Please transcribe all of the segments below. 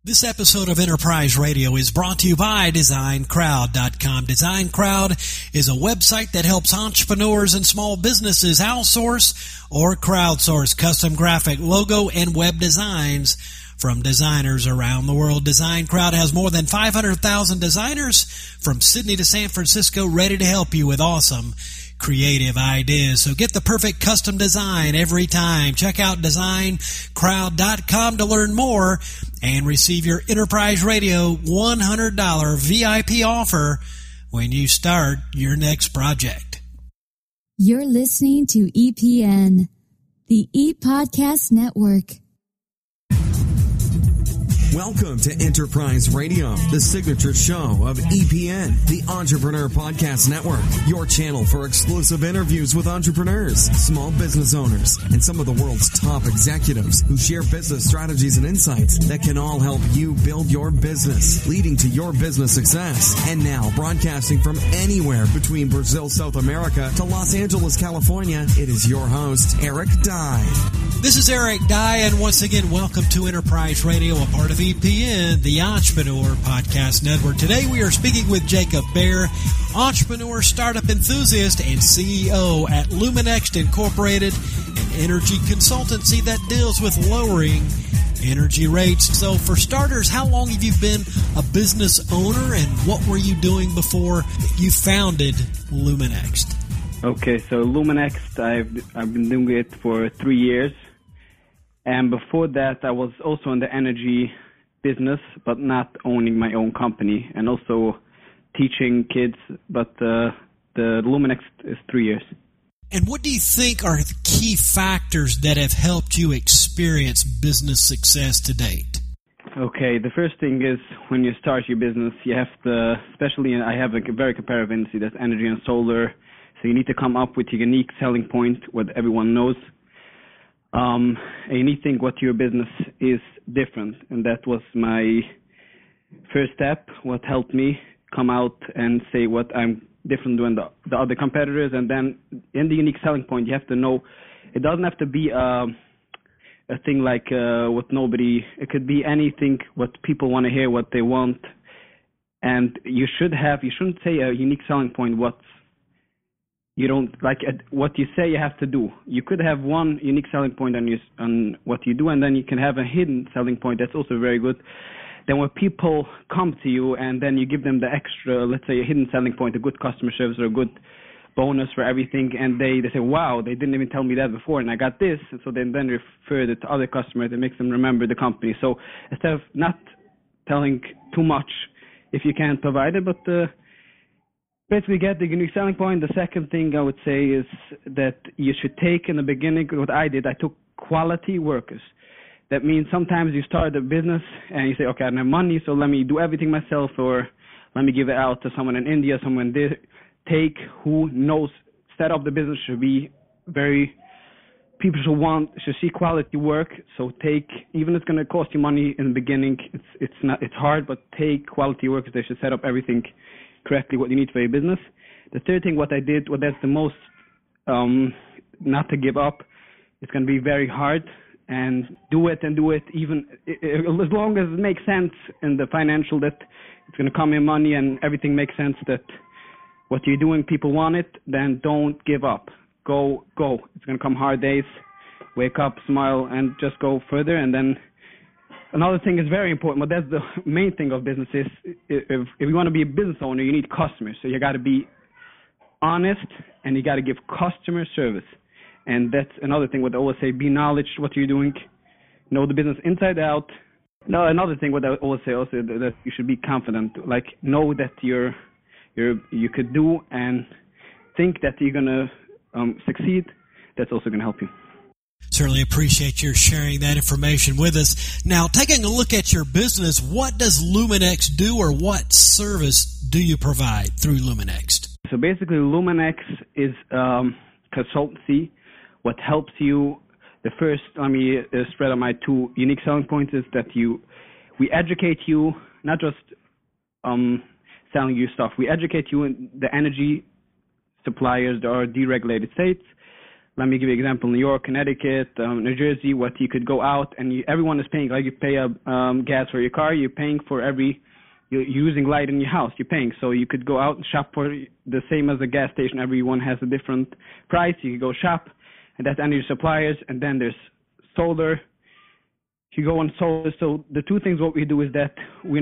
This episode of Enterprise Radio is brought to you by DesignCrowd.com. DesignCrowd is a website that helps entrepreneurs and small businesses outsource or crowdsource custom graphic, logo, and web designs from designers around the world. DesignCrowd has more than 500,000 designers from Sydney to San Francisco ready to help you with awesome creative ideas. So get the perfect custom design every time. Check out DesignCrowd.com to learn more and receive your Enterprise Radio $100 VIP offer when you start your next project. You're listening to EPN, the ePodcast Network. Welcome to Enterprise Radio, the signature show of EPN, the Entrepreneur Podcast Network, your channel for exclusive interviews with entrepreneurs, small business owners, and some of the world's top executives who share business strategies and insights that can all help you build your business, leading to your business success. And now, broadcasting from anywhere between Brazil, South America to Los Angeles, California, it is your host, Eric Dye. This is Eric Dye, and once again, welcome to Enterprise Radio, a part of EPN, the Entrepreneur Podcast Network. Today we are speaking with Jacob Baer, entrepreneur, startup enthusiast, and CEO at Luminext Incorporated, an energy consultancy that deals with lowering energy rates. So for starters, how long have you been a business owner, and what were you doing before you founded Luminext? Okay, so Luminext, I've been doing it for 3 years. And before that, I was also in the energy business, but not owning my own company, and also teaching kids. But the Luminext is 3 years. And what do you think are the key factors that have helped you experience business success to date? Okay, the first thing is when you start your business, you have to, especially I have a very competitive industry, that's energy and solar. So you need to come up with your unique selling point, what everyone knows. And you need to think what your business is different. And that was my first step, what helped me come out and say what I'm different than the other competitors. And then in the unique selling point, you have to know, it doesn't have to be a thing like what nobody, it could be anything, what people want to hear, what they want. And you shouldn't say a unique selling point, you don't like what you say you have to do. You could have one unique selling point on what you do, and then you can have a hidden selling point that's also very good. Then when people come to you and then you give them the extra, let's say a hidden selling point, a good customer service or a good bonus for everything, and they say, wow, they didn't even tell me that before, and I got this. And so then refer it to other customers. It makes them remember the company. So instead of not telling too much if you can't provide it, but basically get the unique selling point. The second thing I would say is that you should take in the beginning, what I did, I took quality workers. That means sometimes you start a business and you say, okay, I don't have money, so let me do everything myself, or let me give it out to someone in India, someone there. Take who knows, set up the business should be people should see quality work. So take, even if it's going to cost you money in the beginning, it's hard, but take quality workers. They should set up everything correctly, what you need for your business. The third thing, what I did, that's the most, not to give up. It's going to be very hard, and do it even as long as it makes sense in the financial, that it's going to come in money and everything makes sense, that what you're doing, people want it, then don't give up. Go. It's going to come hard days. Wake up, smile, and just go further. And then another thing is very important, but that's the main thing of business is if you want to be a business owner, you need customers. So you got to be honest, and you got to give customer service. And that's another thing what I always say, be knowledge what you're doing, know the business inside out. No, another thing what I always say also, that you should be confident, like know that you could do, and think that you're going to succeed. That's also going to help you. Certainly appreciate your sharing that information with us. Now, taking a look at your business, what does Luminext do, or what service do you provide through Luminext? So basically, Luminext is consultancy. What helps you, the first, let me spread on my two unique selling points, is that we educate you, not just selling you stuff. We educate you in the energy suppliers that are deregulated states, let me give you an example. New York, Connecticut, New Jersey, what you could go out and everyone is paying, like you pay gas for your car, you're paying for you're using light in your house, you're paying. So you could go out and shop for the same as a gas station. Everyone has a different price. You could go shop, and that's energy suppliers. And then there's solar. You go on solar. So the two things what we do is that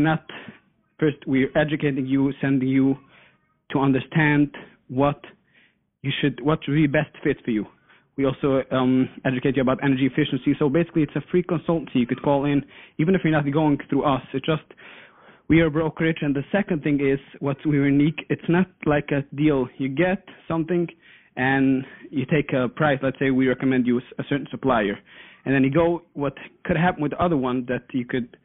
we're educating you, sending you to understand what would be best fit for you. We also educate you about energy efficiency. So basically, it's a free consultancy. You could call in, even if you're not going through us. It's just we are a brokerage. And the second thing is what's unique. It's not like a deal. You get something and you take a price. Let's say we recommend you a certain supplier. And then you go, what could happen with the other one that you could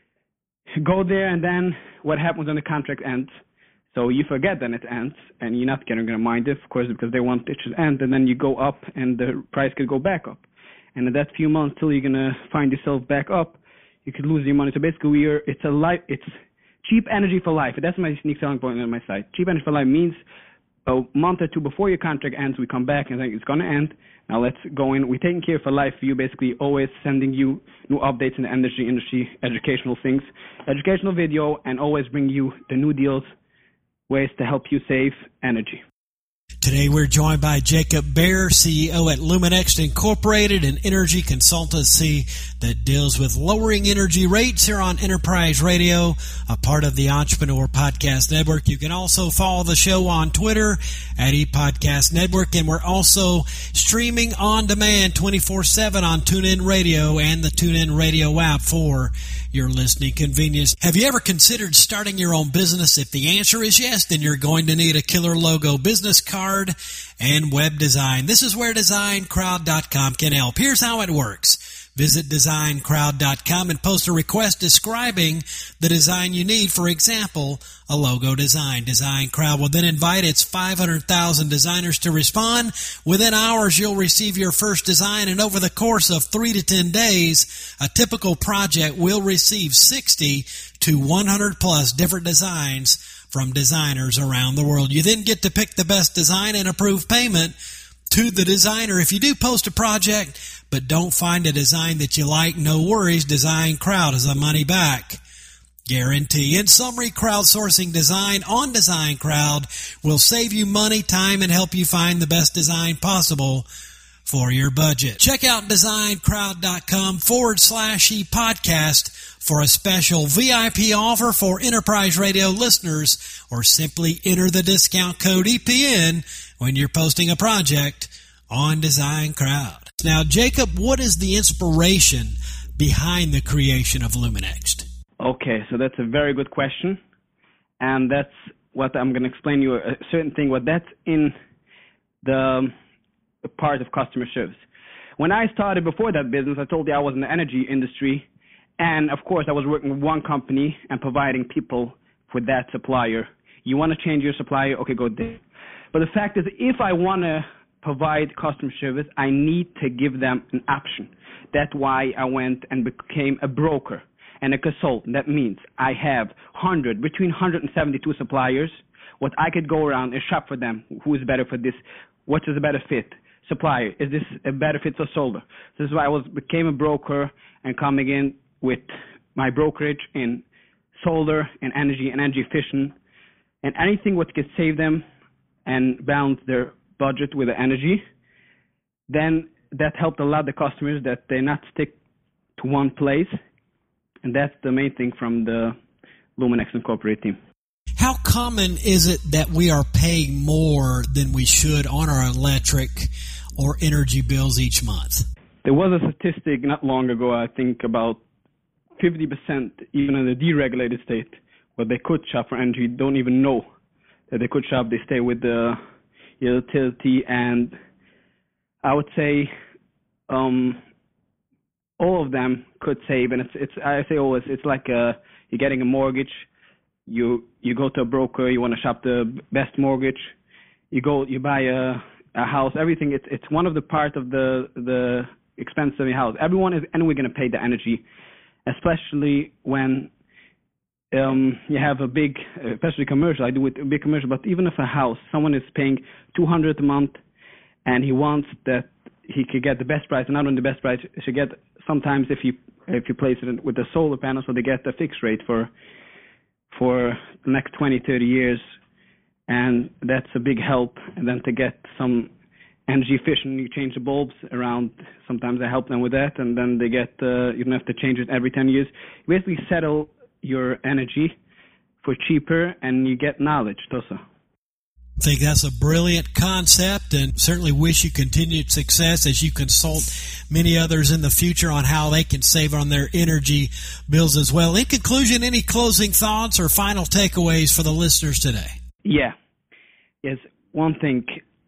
go there and then what happens when the contract ends. So you forget then it ends and you're not going to mind it, of course, because they want it to end. And then you go up and the price could go back up. And in that few months till you're going to find yourself back up, you could lose your money. So basically it's cheap energy for life. That's my unique selling point on my site. Cheap energy for life means a month or two before your contract ends, we come back and think it's going to end. Now let's go in. We're taking care for life for you, basically always sending you new updates in the energy industry, educational things, educational video, and always bring you the new deals, ways to help you save energy. Today we're joined by Jacob Baer, CEO at Luminext Incorporated, an energy consultancy that deals with lowering energy rates here on Enterprise Radio, a part of the Entrepreneur Podcast Network. You can also follow the show on Twitter at ePodcast Network, and we're also streaming on demand 24/7 on TuneIn Radio and the TuneIn Radio app for your listening convenience. Have you ever considered starting your own business? If the answer is yes, then you're going to need a killer logo, business card, and web design. This is where DesignCrowd.com can help. Here's how it works. Visit DesignCrowd.com and post a request describing the design you need. For example, a logo design. Design Crowd will then invite its 500,000 designers to respond. Within hours, you'll receive your first design, and over the course of 3 to 10 days, a typical project will receive 60 to 100 plus different designs from designers around the world. You then get to pick the best design and approve payment to the designer. If you do post a project but don't find a design that you like, no worries. Design Crowd is a money back guarantee. In summary, crowdsourcing design on Design Crowd will save you money, time, and help you find the best design possible for your budget. Check out DesignCrowd.com/e-podcast for a special VIP offer for Enterprise Radio listeners, or simply enter the discount code EPN when you're posting a project on Design Crowd. Now, Jacob, what is the inspiration behind the creation of Luminext? Okay, so that's a very good question, and that's what I'm going to explain you a certain thing. What that's in the part of customer service. When I started before that business, I told you I was in the energy industry, and of course I was working with one company and providing people with that supplier. You want to change your supplier? Okay, go there. But the fact is, if I want to provide customer service, I need to give them an option. That's why I went and became a broker and a consultant. That means I have between 172 suppliers. What I could go around and shop for them. Who is better for this? What is a better fit? Supplier, is this a better fit for solar? This is why I became a broker and coming in with my brokerage in solar and energy efficient and anything what could save them and balance their budget with the energy. Then that helped a lot the customers that they not stick to one place, and that's the main thing from the Luminext Incorporated team. How common is it that we are paying more than we should on our electric or energy bills each month? There was a statistic not long ago, I think about 50%, even in the deregulated state, where they could shop for energy, don't even know that they could shop. They stay with the utility, and I would say all of them could save. And it's I say always, it's like you're getting a mortgage. You go to a broker, you want to shop the best mortgage. You buy a house. Everything. It's one of the part of the expense of your house. Everyone is anyway going to pay the energy, especially when you have a big, especially commercial. I do it a big commercial, but even if a house, someone is paying $200 a month, and he wants that he could get the best price, and not only the best price, he should get sometimes if you place it with the solar panel, so they get the fixed rate for the next 20, 30 years, and that's a big help. And then to get some energy efficient, you change the bulbs around. Sometimes I help them with that, and then they get you don't have to change it every 10 years. You basically settle your energy for cheaper, and you get knowledge, Tosa. I think that's a brilliant concept, and certainly wish you continued success as you consult many others in the future on how they can save on their energy bills as well. In conclusion, any closing thoughts or final takeaways for the listeners today? Yeah. Yes, one thing.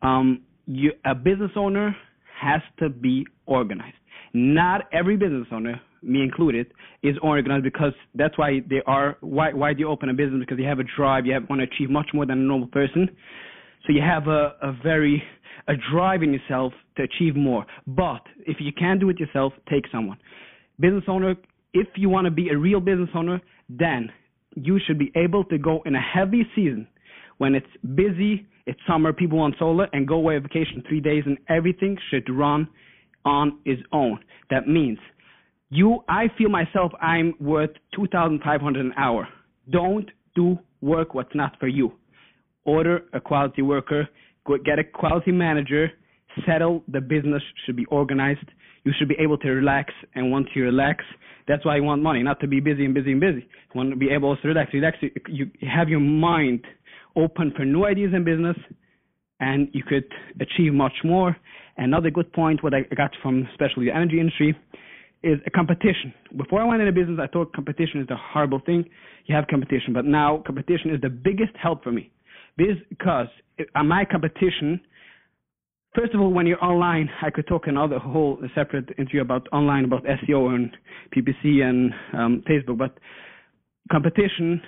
A business owner has to be organized. Not every business owner, me included, is organized, because that's why they are. Why do you open a business? Because you have a drive. You want to achieve much more than a normal person. So you have a drive in yourself to achieve more. But if you can't do it yourself, take someone. Business owner, if you want to be a real business owner, then you should be able to go in a heavy season when it's busy, it's summer, people want solar, and go away on vacation 3 days, and everything should run on its own. That means I feel myself I'm worth $2,500 an hour. Don't do work what's not for you. Order a quality worker, get a quality manager, settle. The business should be organized. You should be able to relax, and once you relax, that's why you want money, not to be busy and busy and busy. You want to be able to relax. You have your mind open for new ideas in business, and you could achieve much more. Another good point, what I got from especially the energy industry, is a competition. Before I went into business, I thought competition is a horrible thing. You have competition, but now competition is the biggest help for me, because my competition, first of all, when you're online, I could talk another whole separate interview about online, about SEO and PPC and Facebook, but competition,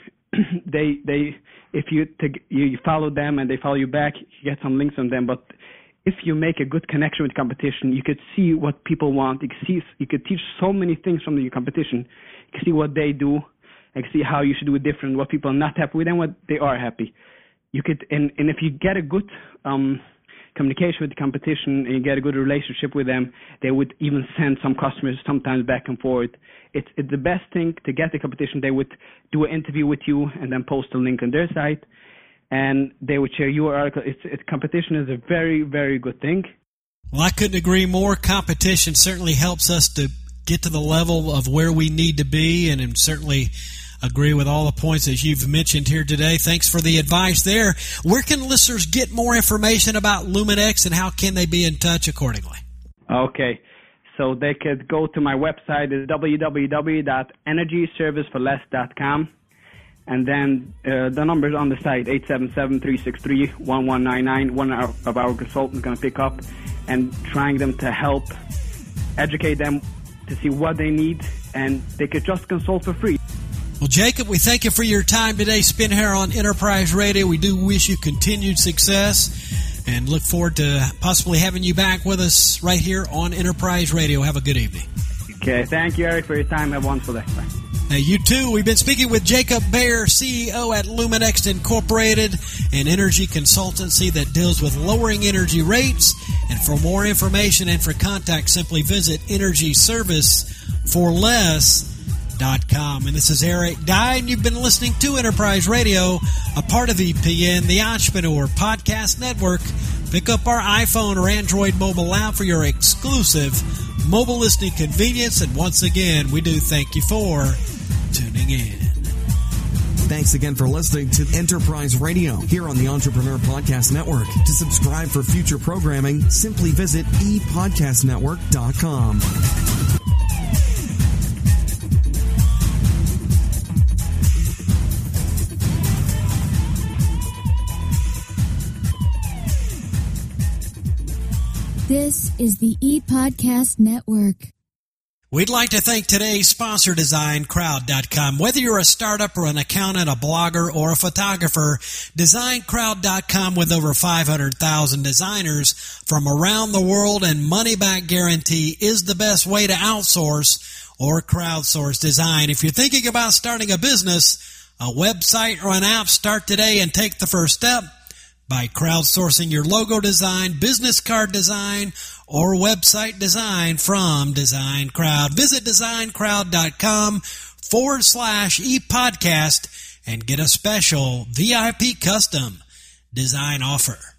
if you follow them and they follow you back, you get some links on them. But if you make a good connection with competition, you could see what people want. You could teach so many things from your competition. You can see what they do, and see how you should do it different, what people are not happy with and what they are happy. You could, and if you get a good communication with the competition and you get a good relationship with them, they would even send some customers sometimes back and forth. It's the best thing to get the competition. They would do an interview with you and then post a link on their site, and they would share your article. Competition is a very, very good thing. Well, I couldn't agree more. Competition certainly helps us to get to the level of where we need to be, and certainly agree with all the points that you've mentioned here today. Thanks for the advice there. Where can listeners get more information about Luminex, and how can they be in touch accordingly? Okay. So they could go to my website, is www.energyserviceforless.com. And then the number's on the site, 877-363-1199. One of our consultants is going to pick up and trying them to help educate them to see what they need, and they could just consult for free. Well, Jacob, we thank you for your time today spent here on Enterprise Radio. We do wish you continued success and look forward to possibly having you back with us right here on Enterprise Radio. Have a good evening. Okay, thank you, Eric, for your time. Have a wonderful day. Bye. Hey, you too. We've been speaking with Jacob Bayer, CEO at Luminex Incorporated, an energy consultancy that deals with lowering energy rates. And for more information and for contact, simply visit energyserviceforless.com. And this is Eric Dye, and you've been listening to Enterprise Radio, a part of EPN, the Entrepreneur Podcast Network. Pick up our iPhone or Android mobile app for your exclusive mobile listening convenience. And once again, we do thank you for tuning in. Thanks again for listening to Enterprise Radio here on the Entrepreneur Podcast Network. To subscribe for future programming, simply visit epodcastnetwork.com. This is the ePodcast Network. We'd like to thank today's sponsor, DesignCrowd.com. Whether you're a startup or an accountant, a blogger, or a photographer, DesignCrowd.com, with over 500,000 designers from around the world and money-back guarantee, is the best way to outsource or crowdsource design. If you're thinking about starting a business, a website, or an app, start today and take the first step by crowdsourcing your logo design, business card design, or website design from Design Crowd. Visit designcrowd.com/ePodcast and get a special VIP custom design offer.